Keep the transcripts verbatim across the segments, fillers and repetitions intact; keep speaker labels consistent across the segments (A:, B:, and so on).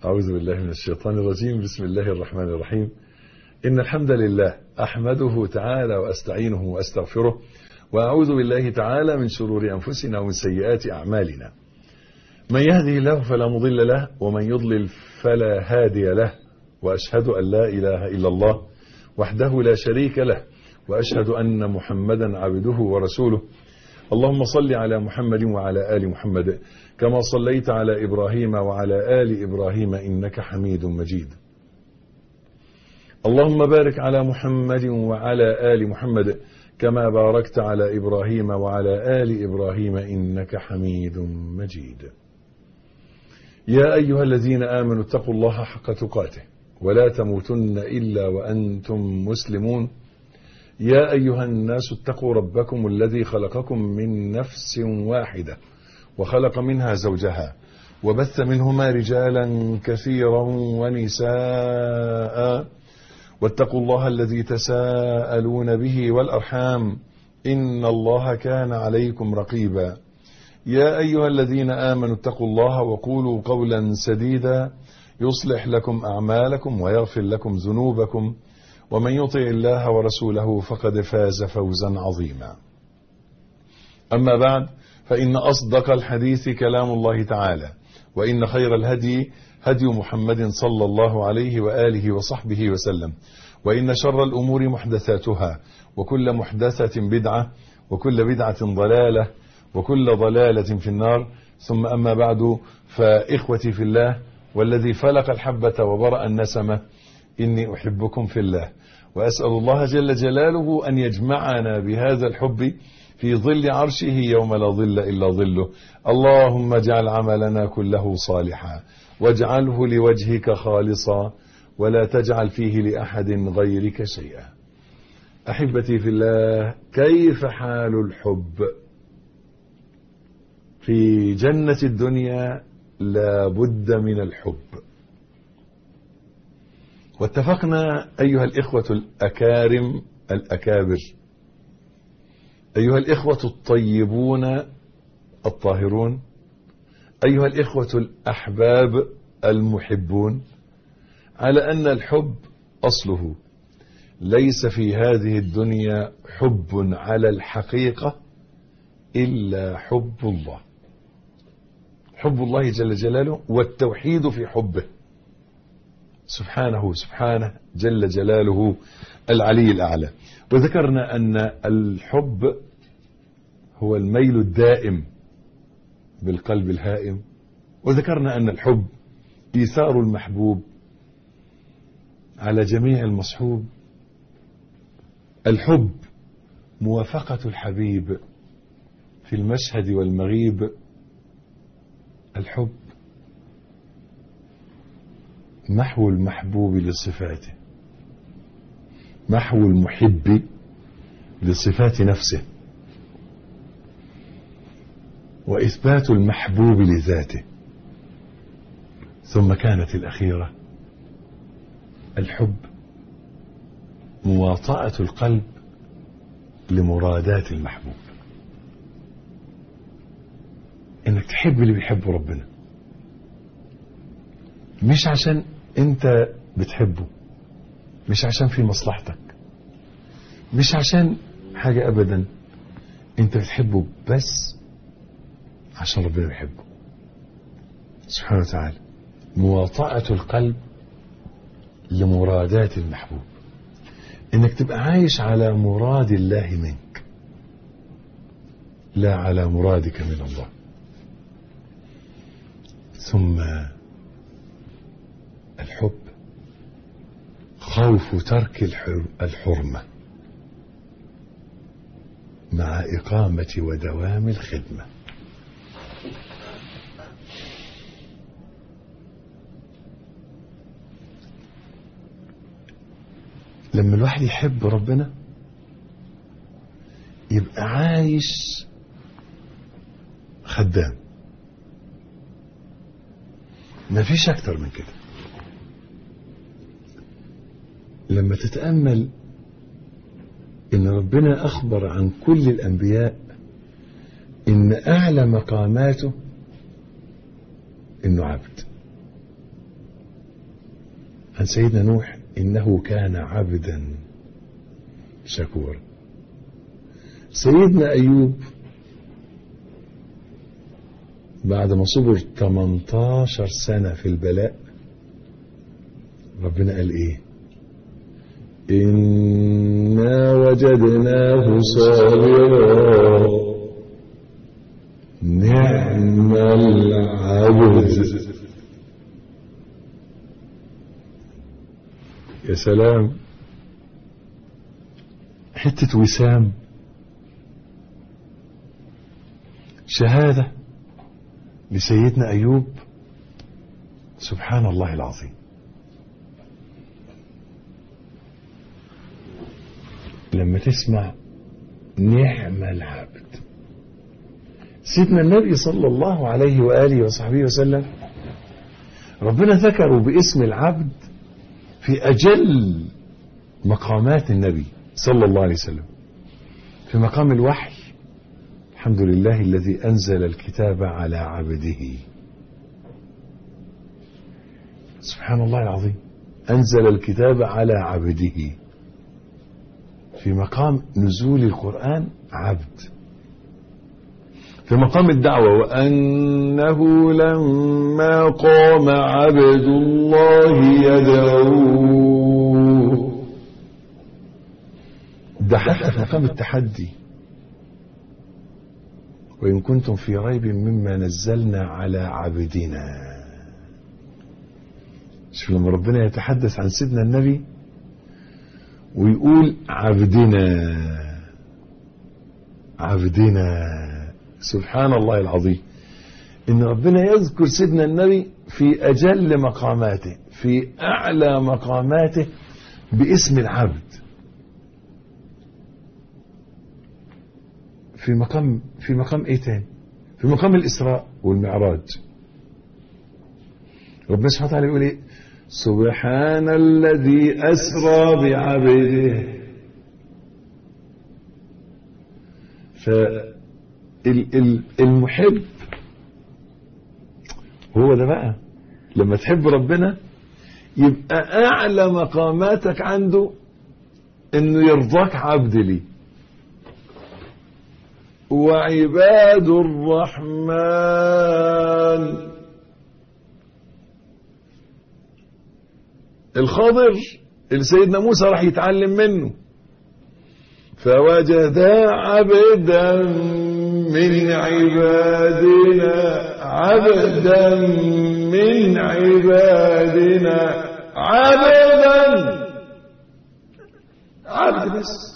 A: أعوذ بالله من الشيطان الرجيم. بسم الله الرحمن الرحيم. إن الحمد لله أحمده تعالى وأستعينه وأستغفره، وأعوذ بالله تعالى من شرور أنفسنا ومن سيئات أعمالنا. من يهده الله فلا مضل له، ومن يضلل فلا هادي له، وأشهد أن لا إله إلا الله وحده لا شريك له، وأشهد أن محمدا عبده ورسوله. اللهم صل على محمد وعلى آل محمد كما صليت على إبراهيم وعلى آل إبراهيم إنك حميد مجيد. اللهم بارك على محمد وعلى آل محمد كما باركت على إبراهيم وعلى آل إبراهيم إنك حميد مجيد. يا أيها الذين آمنوا اتقوا الله حق تقاته ولا تموتن إلا وأنتم مسلمون. يا أيها الناس اتقوا ربكم الذي خلقكم من نفس واحدة وخلق منها زوجها وبث منهما رجالا كثيرا ونساء، واتقوا الله الذي تساءلون به والأرحام إن الله كان عليكم رقيبا. يا أيها الذين آمنوا اتقوا الله وقولوا قولا سديدا يصلح لكم أعمالكم ويغفر لكم ذنوبكم، ومن يطع الله ورسوله فقد فاز فوزا عظيما. أما بعد، فإن أصدق الحديث كلام الله تعالى، وإن خير الهدي هدي محمد صلى الله عليه وآله وصحبه وسلم، وإن شر الأمور محدثاتها، وكل محدثة بدعة، وكل بدعة ضلالة، وكل ضلالة في النار. ثم أما بعد، فإخوتي في الله والذي فلق الحبة وبرأ النسمة، إني أحبكم في الله، وأسأل الله جل جلاله أن يجمعنا بهذا الحب في ظل عرشه يوم لا ظل إلا ظله. اللهم اجعل عملنا كله صالحا، واجعله لوجهك خالصا، ولا تجعل فيه لأحد غيرك شيئا. أحبتي في الله، كيف حال الحب؟ في جنة الدنيا لا بد من الحب. واتفقنا أيها الإخوة الأكارم الأكابر، أيها الإخوة الطيبون الطاهرون، أيها الإخوة الأحباب المحبون، على أن الحب أصله ليس في هذه الدنيا حب على الحقيقة إلا حب الله، حب الله جل جلاله، والتوحيد في حبه سبحانه سبحانه جل جلاله العلي الأعلى. وذكرنا أن الحب هو الميل الدائم بالقلب الهائم، وذكرنا أن الحب إيثار المحبوب على جميع المصحوب، الحب موافقة الحبيب في المشهد والمغيب، الحب محو المحبوب لصفاته، محو المحب لصفات نفسه، وإثبات المحبوب لذاته. ثم كانت الأخيرة الحب مواطأة القلب لمرادات المحبوب، إنك تحب اللي بيحبه ربنا، مش عشان انت بتحبه، مش عشان في مصلحتك، مش عشان حاجة أبدا، انت بتحبه بس عشان ربنا بيحبه سبحانه وتعالى. مواطأة القلب لمرادات المحبوب، انك تبقى عايش على مراد الله منك لا على مرادك من الله. ثم الحب خوف ترك الحرمة مع إقامة ودوام الخدمة. لما الواحد يحب ربنا يبقى عايش خدام، ما فيش أكتر من كده. لما تتأمل إن ربنا أخبر عن كل الأنبياء إن أعلى مقاماته إنه عبد، عن سيدنا نوح إنه كان عبدا شكورا. سيدنا أيوب بعد ما صبر ثمانية عشر سنة في البلاء ربنا قال إيه؟ إنا وجدناه صابرا نعم العبد. يا سلام، حتة وسام، شهادة لسيدنا أيوب. سبحان الله العظيم. لما تسمع نعم العبد، سيدنا النبي صلى الله عليه وآله وصحبه وسلم ربنا ذكره باسم العبد في أجل مقامات النبي صلى الله عليه وسلم. في مقام الوحي: الحمد لله الذي أنزل الكتاب على عبده. سبحان الله العظيم، أنزل الكتاب على عبده. في مقام نزول القرآن عبد. في مقام الدعوة: وأنه لما قام عبد الله يدعوه. ده حتى في مقام التحدي: وإن كنتم في ريب مما نزلنا على عبدنا. شوف لما ربنا يتحدث عن سيدنا النبي ويقول عبدنا عبدنا. سبحان الله العظيم، إن ربنا يذكر سيدنا النبي في أجل مقاماته، في أعلى مقاماته، باسم العبد. في مقام في مقام إيه تاني؟ في مقام الإسراء والمعراج ربنا سبحانه وتعالى يقول إيه؟ سبحان الذي أسرى بعبده. فالمحب هو ده بقى، لما تحب ربنا يبقى أعلى مقاماتك عنده إنه يرضاك عبد لي. وعباد الرحمن، الخضر اللي سيدنا موسى راح يتعلم منه: فوجدا عبدا من عبادنا عبدا من عبادنا عبدا عبد بس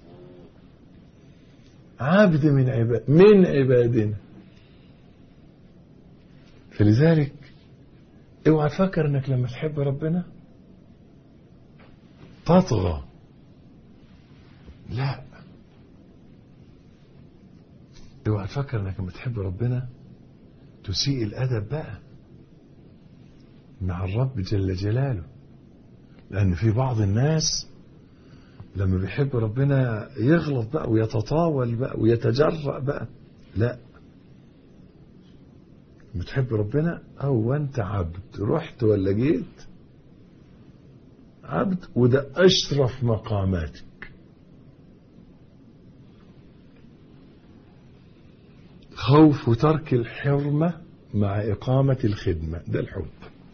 A: عبد من عباد من عبادنا. فلذلك اوعى تفكر انك لما تحب ربنا تطغى، لا. اوعى تفكر انك لما تحب ربنا تسيء الادب بقى مع الرب جل جلاله. لان في بعض الناس لما بيحب ربنا يغلط بقى ويتطاول بقى ويتجرأ بقى. لا، لما تحب ربنا او انت عبد، رحت ولا جيت عبد، وده اشرف مقاماتك. خوف وترك الحرمة مع إقامة الخدمة، ده الحب.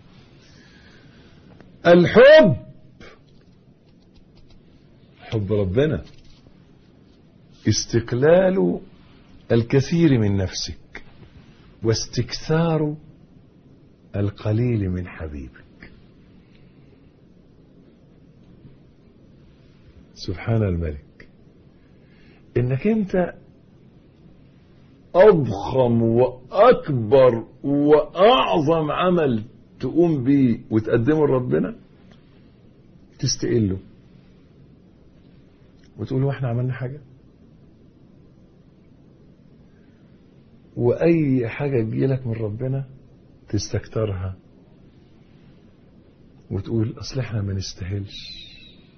A: الحب حب ربنا استقلال الكثير من نفسك واستكثار القليل من حبيبك. سبحان الملك، انك انت أضخم وأكبر وأعظم عمل تقوم بيه وتقدمه لربنا تستقله وتقول له احنا عملنا حاجة. وأي حاجة تجيلك من ربنا تستكترها وتقول أصل احنا ما نستاهلش.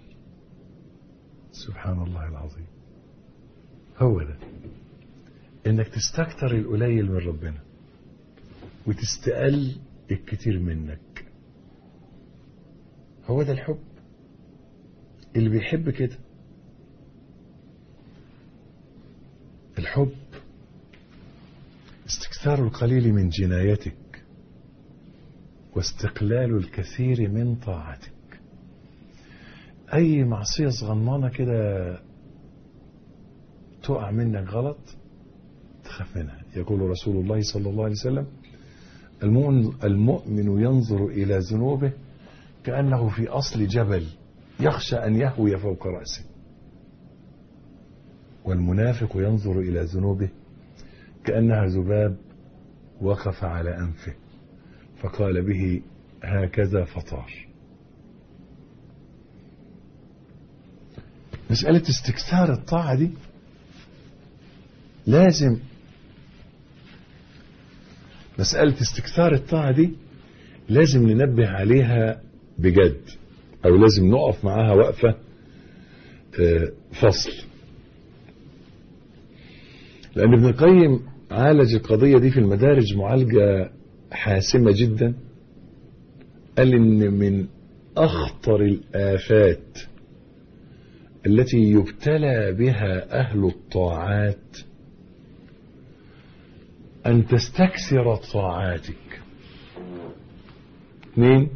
A: سبحان الله العظيم. هو ده، انك تستكتر القليل من ربنا وتستقل الكتير منك. هو ده الحب. اللي بيحب كده. الحب استكثار القليل من جنايتك واستقلال الكثير من طاعتك. اي معصية صغننة كده تقع منك غلط تخاف منها. يقول رسول الله صلى الله عليه وسلم: المؤمن, المؤمن ينظر إلى ذنوبه كأنه في أصل جبل يخشى أن يهوي فوق رأسه، والمنافق ينظر إلى ذنوبه كأنها ذباب وقف على أنفه فقال به هكذا فطار. مسألة استكثار الطاعة دي لازم مسألة استكثار الطاعة دي لازم ننبه عليها بجد، أو لازم نقف معاها وقفة فصل. لأن ابن القيم عالج القضية دي في المدارج معالجة حاسمة جدا. قال إن من أخطر الآفات التي يبتلى بها أهل الطاعات أن تستكثر طاعاتك. اثنين،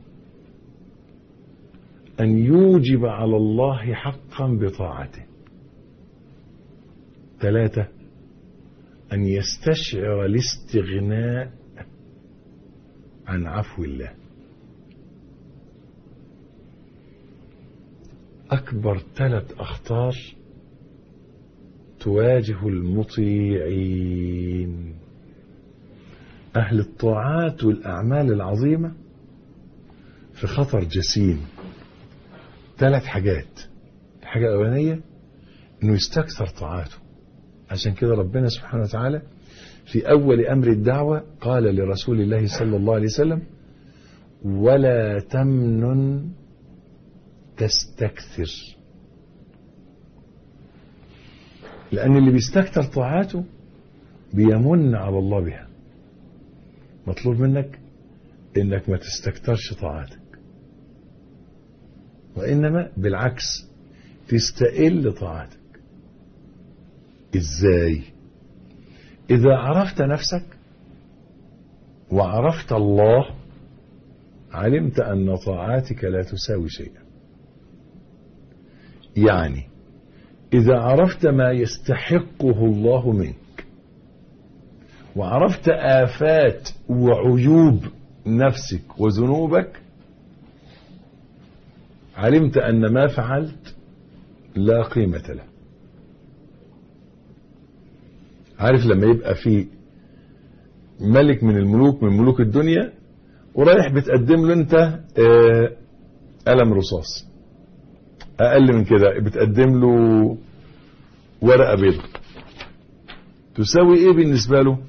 A: أن يوجب على الله حقا بطاعته. ثلاثة، أن يستشعر الاستغناء عن عفو الله. أكبر ثلاث أخطار تواجه المطيعين. أهل الطاعات والأعمال العظيمة في خطر جسيم. ثلاث حاجات. الحاجة الأولانية أنه يستكثر طاعاته. عشان كده ربنا سبحانه وتعالى في أول أمر الدعوة قال لرسول الله صلى الله عليه وسلم: ولا تمنن تستكثر. لأن اللي بيستكثر طاعاته بيمن على الله بها. مطلوب منك إنك ما تستكثرش طاعاتك، وإنما بالعكس تستقل طاعاتك. إزاي؟ إذا عرفت نفسك وعرفت الله علمت أن طاعاتك لا تساوي شيئا. يعني إذا عرفت ما يستحقه الله منك وعرفت آفات وعيوب نفسك وذنوبك علمت أن ما فعلت لا قيمة له. عارف لما يبقى في ملك من الملوك من ملوك الدنيا ورايح بتقدم له انت قلم رصاص، اقل من كده بتقدم له ورقة بيضاء، تساوي ايه بالنسبة له؟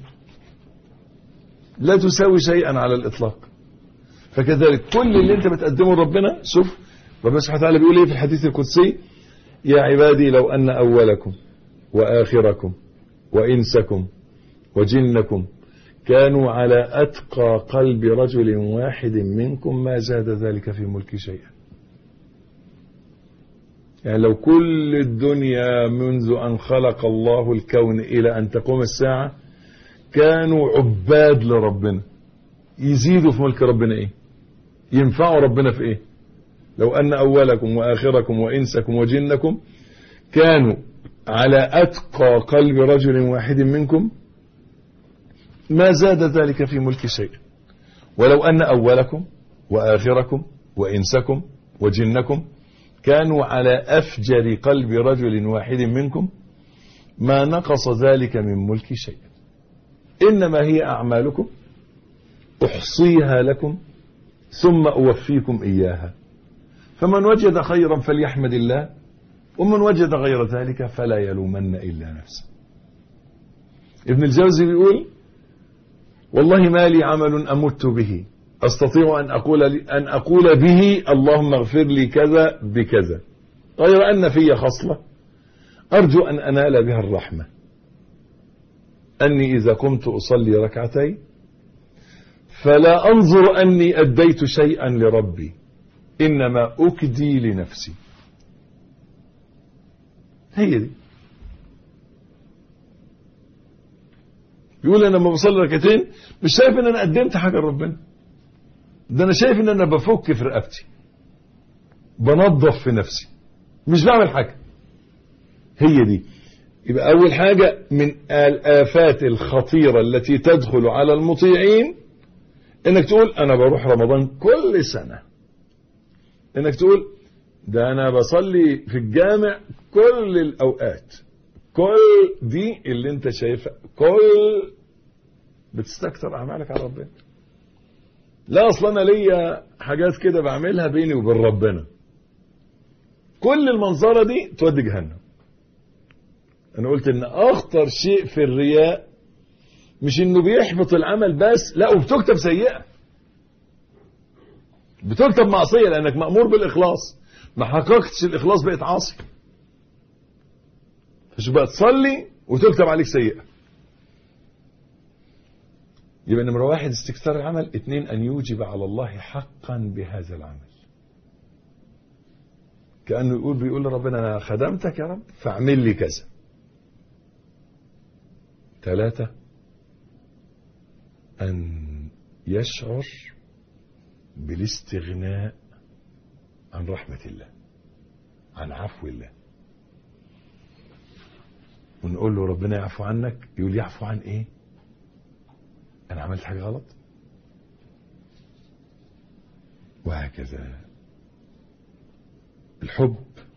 A: لا تساوي شيئا على الاطلاق. فكذلك كل اللي انت بتقدمه لربنا، شوف ربنا سبحانه وتعالى بيقول ايه في الحديث القدسي: يا عبادي لو ان اولكم واخركم وانسكم وجنكم كانوا على اتقى قلب رجل واحد منكم ما زاد ذلك في ملكي شيئا. يعني لو كل الدنيا منذ ان خلق الله الكون الى ان تقوم الساعة كانوا عباد لربنا، يزيدوا في ملك ربنا ايه؟ ينفعوا ربنا في ايه؟ لو ان اولكم واخركم وانسكم وجنكم كانوا على اتقى قلب رجل واحد منكم ما زاد ذلك في ملك شيئا. ولو ان اولكم واخركم وانسكم وجنكم كانوا على افجر قلب رجل واحد منكم ما نقص ذلك من ملك شيئا. انما هي اعمالكم احصيها لكم ثم اوفيكم اياها، فمن وجد خيرا فليحمد الله ومن وجد غير ذلك فلا يلومن الا نفسه. ابن الجوزي بيقول: والله ما لي عمل امت به استطيع ان اقول ان اقول به اللهم اغفر لي كذا بكذا، غير ان في خصلة ارجو ان انال بها الرحمة، اني اذا قمت اصلي ركعتين فلا انظر اني اديت شيئا لربي إنما أكدي لنفسي. هي دي. يقول أنا لما بصلي ركعتين مش شايف إن أنا قدمت حاجة لربنا، ده أنا شايف إن أنا بفك في رقبتي، بنظف في نفسي، مش بعمل حاجة. هي دي. يبقى أول حاجة من الآفات الخطيرة التي تدخل على المطيعين إنك تقول أنا بروح رمضان كل سنة، إنك تقول ده أنا بصلي في الجامع كل الأوقات. كل دي اللي أنت شايفها كل بتستكتر أعمالك على ربنا. لا أصلا أنا ليا حاجات كده بعملها بيني وبين ربنا. كل المنظرة دي تودي جهنم. أنا قلت إن أخطر شيء في الرياء مش إنه بيحبط العمل بس، لا وبتكتب سيئة، بتكتب معصية لأنك مأمور بالإخلاص، ما حققتش الإخلاص بقيت عاصي. فشو بقى تصلي وتكتب عليك سيئة. يبقى نمرة واحد استكثار العمل، اثنين أن يوجب على الله حقا بهذا العمل، كأنه يقول بيقول لربنا أنا خدمتك يا رب فاعمل لي كذا. ثلاثة أن يشعر بالاستغناء عن رحمة الله، عن عفو الله. ونقول له ربنا يعفو عنك، يقول يعفو عن ايه؟ انا عملت حاجة غلط؟ وهكذا. الحب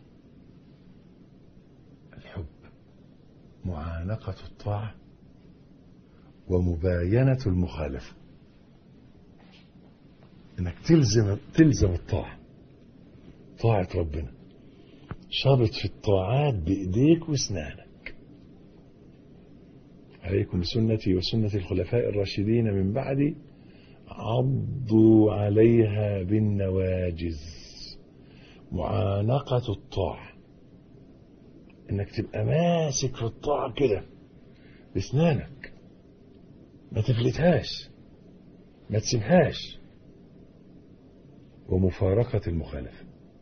A: الحب معانقة الطاعة ومباينة المخالفة، انك تلزم تلزم الطاعة، طاعة ربنا، شابط في الطاعات بايديك واسنانك. عليكم بسنتي وسنة الخلفاء الراشدين من بعدي عضوا عليها بالنواجذ. معانقة الطاعة انك تبقى ماسك في الطاعة كده باسنانك، ما تفلتهاش، ما تسيبهاش. ومفارقة المخالفة،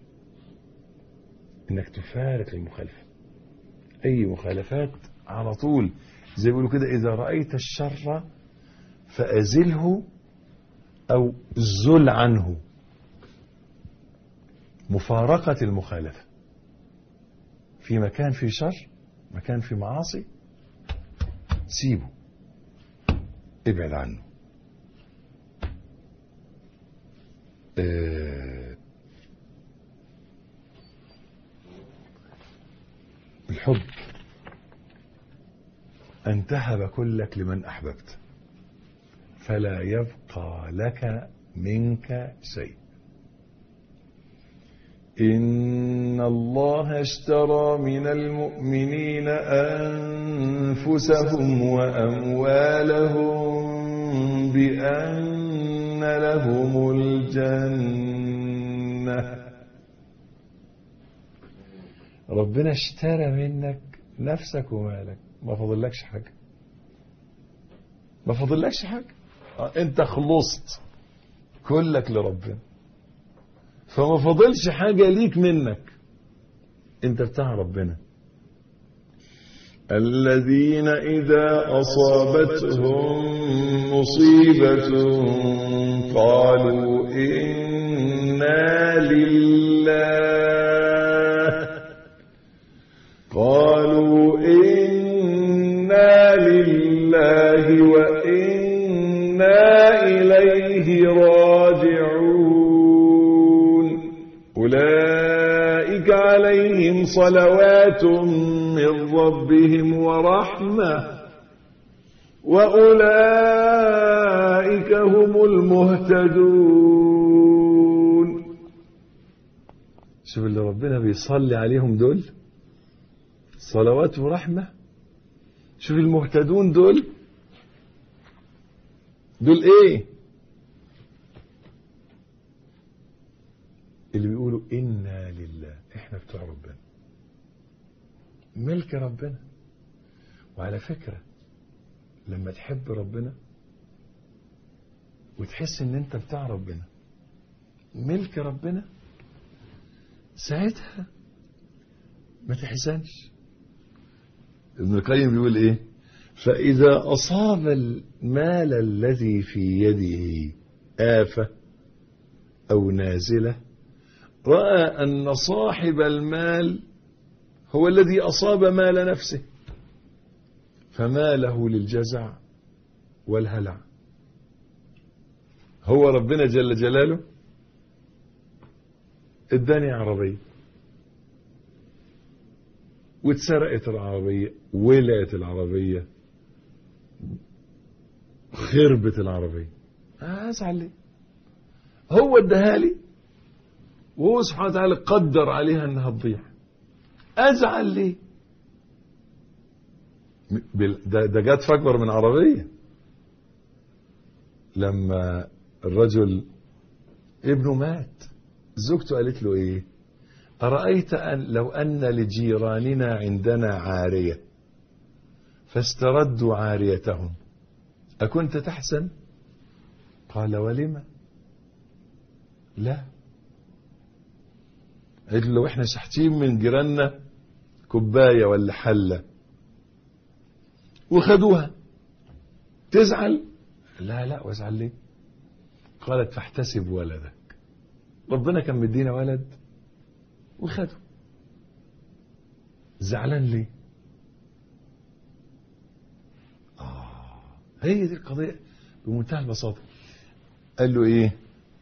A: انك تفارق المخالفة، اي مخالفات على طول. زي بيقولوا كده اذا رأيت الشر فأزله او زل عنه. مفارقة المخالفة، في مكان في شر، مكان في معاصي، سيبه، ابعد عنه. أه الحب أن تهب كلك لمن أحببت فلا يبقى لك منك شيء. إن الله اشترى من المؤمنين أنفسهم وأموالهم بأن لهم الجنة. ربنا اشترى منك نفسك ومالك، ما فضلكش حاجة، ما فضلكش حاجة. انت خلصت كلك لربنا، فما فضلش حاجة ليك منك، انت بتاع ربنا. الذين إذا أصابتهم مصيبة قالوا إنا لله قالوا إنا لله وإنا إليه راجعون. أولئك عليهم صلوات من ربهم ورحمة وأولئك هم المهتدون. شوف اللي ربنا بيصلي عليهم دول صلوات ورحمة. شوف المهتدون دول دول ايه؟ اللي بيقولوا إنا لله، احنا بتوع ربنا، ملك ربنا. وعلى فكرة لما تحب ربنا وتحس ان انت بتاع ربنا، ملك ربنا، ساعتها ما تحزنش. ابن القيم بيقول ايه؟ فإذا أصاب المال الذي في يده آفة أو نازلة رأى أن صاحب المال هو الذي أصاب مال نفسه فما له للجزع والهلع. هو ربنا جل جلاله اداني عربية واتسرقت العربية، ولعت العربية، خربت العربية، أزعل ليه؟ هو اداها لي وهو سبحانه وتعالى قدر عليها انها تضيع، أزعل ليه؟ ده, ده جات في أكبر من عربية. لما الرجل ابنه مات زوجته قالت له ايه؟ أرأيت أن لو أن لجيراننا عندنا عارية فاستردوا عاريتهم أكنت تحسن؟ قال ولما؟ لا. قالت له لو احنا شحتين من جيراننا كوباية ولا حلة وخدوها تزعل؟ لا لا، وازعل ليه؟ قالت فاحتسب ولدك، ربنا كان مدينا ولد وخده، زعلان ليه؟ آه هي دي القضية بمنتهى البساطة. قال له ايه؟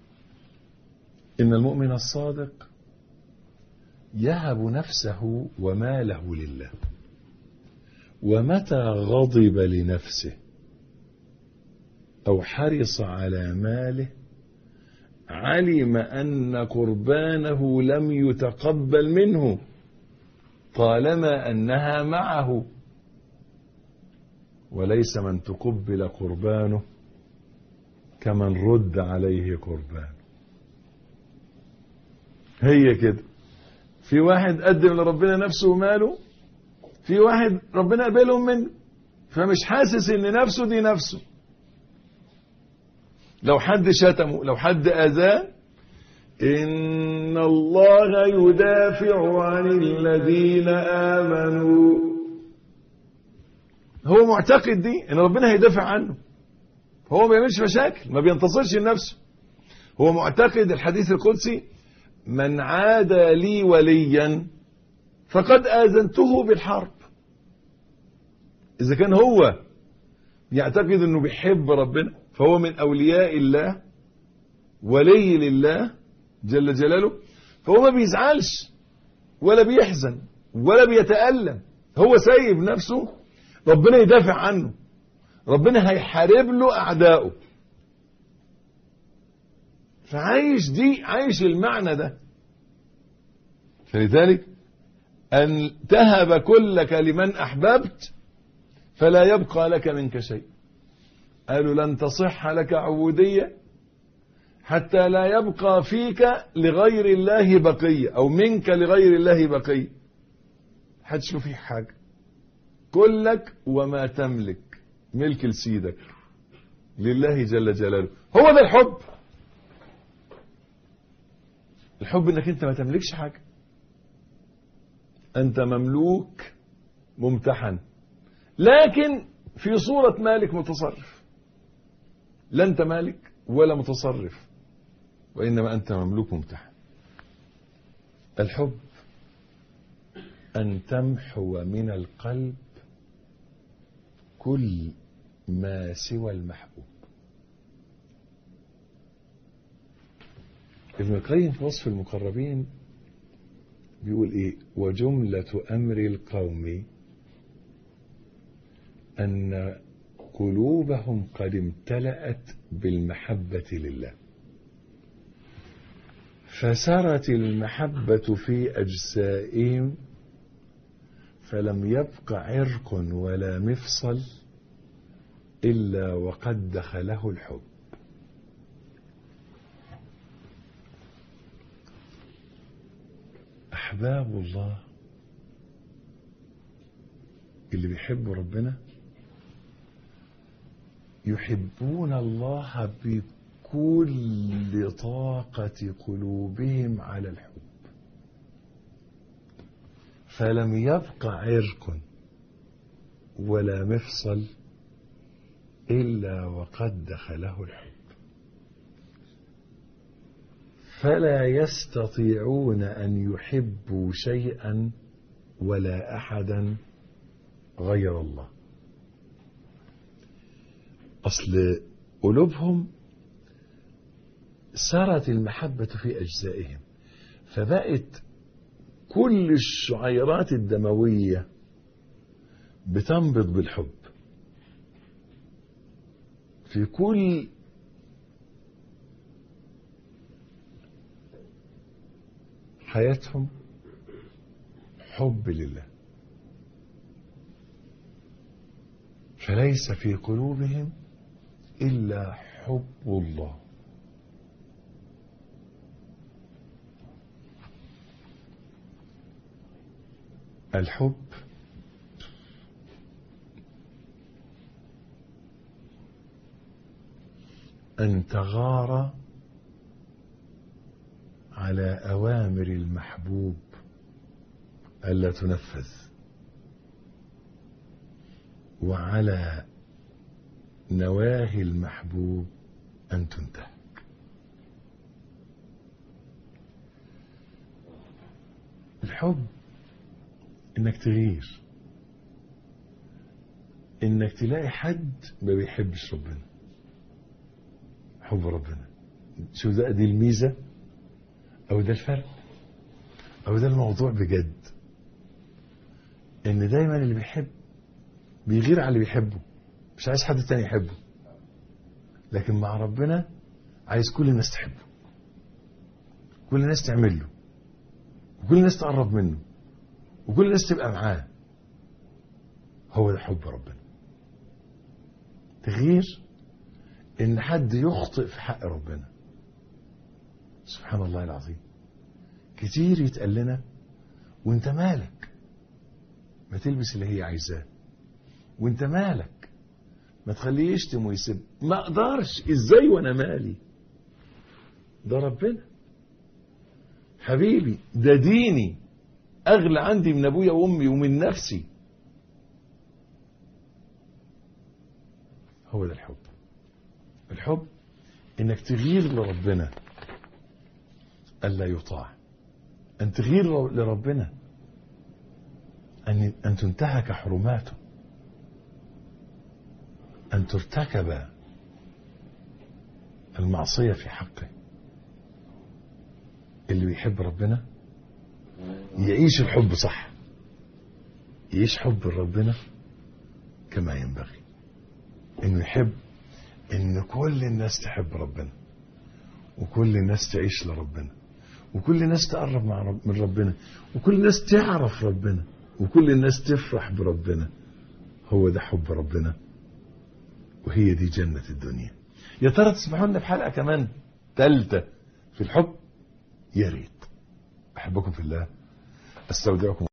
A: إن المؤمن الصادق يهب نفسه وماله لله، ومتى غضب لنفسه أو حرص على ماله علم أن قربانه لم يتقبل منه طالما أنها معه، وليس من تقبل قربانه كمن رد عليه قربانه. هي كده، في واحد قدم لربنا نفسه وماله، في واحد ربنا قبلهم منه فمش حاسس ان نفسه دي نفسه. لو حد شتمه، لو حد اذاه، ان الله يدافع عن الذين امنوا، هو معتقد دي ان ربنا هيدافع عنه، هو ما بيعملش مشاكل، ما بينتصرش لنفسه. هو معتقد الحديث القدسي من عادى لي وليا فقد آذنته بالحرب. إذا كان هو يعتقد أنه بيحب ربنا فهو من أولياء الله، ولي لله جل جلاله، فهو ما بيزعلش ولا بيحزن ولا بيتألم، هو سايب نفسه، ربنا يدافع عنه، ربنا هيحارب له أعداؤه. فعايش دي، عايش المعنى ده. فلذلك أن تهب كلك لمن أحببت فلا يبقى لك منك شيء. قالوا لن تصح لك عبودية حتى لا يبقى فيك لغير الله بقية، أو منك لغير الله بقية. حدش له فيه حاجة، كلك وما تملك ملك لسيدك لله جل جلاله. هو ده الحب. الحب انك انت ما تملكش حاجة، انت مملوك ممتحن، لكن في صورة مالك متصرف. لا انت مالك ولا متصرف، وانما انت مملوك ممتحن. الحب ان تمحو من القلب كل ما سوى المحبوب. ابن القيم في وصف المقربين بيقول ايه؟ وجملة امر القوم ان قلوبهم قد امتلأت بالمحبة لله، فسرت المحبة في اجسائهم فلم يبق عرق ولا مفصل الا وقد دخله الحب. أحباب الله اللي بيحبوا ربنا يحبون الله بكل طاقة قلوبهم على الحب. فلم يبق عرق ولا مفصل إلا وقد دخله الحب، فلا يستطيعون أن يحبوا شيئا ولا أحدا غير الله. أصل قلوبهم سرت المحبة في أجزائهم، فبقت كل الشعيرات الدموية بتنبض بالحب في كل حياتهم، حب لله، فليس في قلوبهم إلا حب الله. الحب أن تغار على أوامر المحبوب ألا تنفذ، وعلى نواهي المحبوب أن تنتهك. الحب إنك تغير، إنك تلاقي حد ما بيحبش ربنا. حب ربنا، شو ده؟ دي الميزة أو ده الفرق أو ده الموضوع بجد، إن دايما اللي بيحب بيغير على اللي بيحبه، مش عايز حد تاني يحبه. لكن مع ربنا عايز كل الناس تحبه، كل الناس تعمل له، وكل الناس تقرب منه، وكل الناس تبقى معاه. هو ده حب ربنا. تغيير ان حد يخطئ في حق ربنا. سبحان الله العظيم، كتير يتقال لنا وانت مالك ما تلبس اللي هي عايزاه، وانت مالك ما تخليه يشتم ويسب. ما اقدرش، ازاي وانا مالي؟ ده ربنا حبيبي، ده ديني اغلى عندي من ابويا وامي ومن نفسي. هو ده الحب. الحب انك تغير لربنا الا يطاع، ان تغير لربنا ان ان تنتهك حرماته، ان ترتكب المعصية في حقه. اللي بيحب ربنا يعيش الحب صح، يعيش حب ربنا كما ينبغي، انه يحب ان كل الناس تحب ربنا، وكل الناس تعيش لربنا، وكل الناس تقرب مع رب من ربنا، وكل الناس تعرف ربنا، وكل الناس تفرح بربنا. هو ده حب ربنا، وهي دي جنة الدنيا. يا ترى تسمحوا لنا بحلقة كمان ثالثة في الحب؟ يا ريت. أحبكم في الله، استودعكم.